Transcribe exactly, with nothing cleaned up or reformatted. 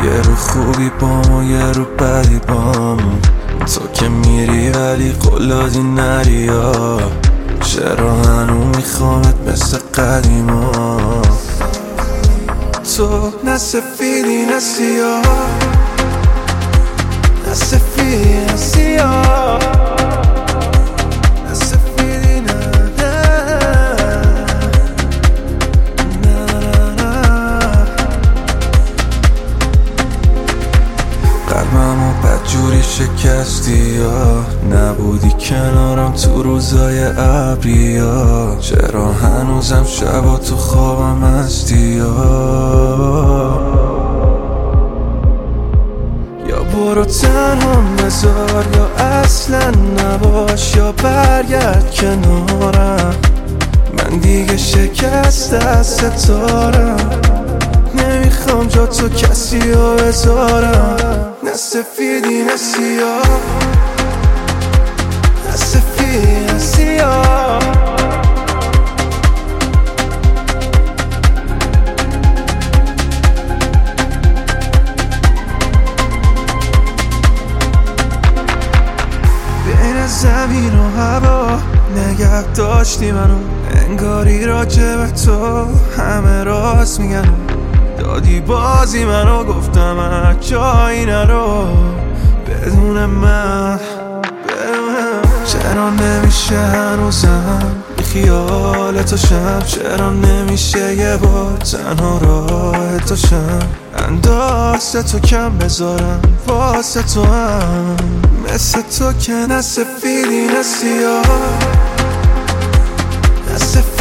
یه رو خوبی بام و یه رو بدی بام. تو که میری ولی قلادی نری ها. چرا هنو میخوامت مثل قدیما؟ تو نه سفیدی نه سیاه، نه سفیدی نه سیاه، نه سفیدی نه نه نه. قلبمو بدجوری شکستی یا نبودی کنارم تو روزای ابری یا. چرا هنوزم شبا تو خوابم هستی یا یا برو تنهام بذار یا اصلا نباش یا برگرد کنارم. من دیگه شکست از ستارم، نمیخوام جا تو کسی رو بذارم. نه سفیدی نه سیاه، نه سفیدی نه سیاه. بین زمین و هوا نگه داشتی منو، انگاری راجع به تو همه راست میگن. دادی بازی منو گفتم جایی نرو بدون من، بدون. چرا نمیشه هنوزم بی خیال تو شم؟ چرا نمیشه یه بار تنها راه تو شم؟ اندازه تو کم بذارم واسه تو هم، مثل تو که نه سفیدی نه سیاه، نه سفیدی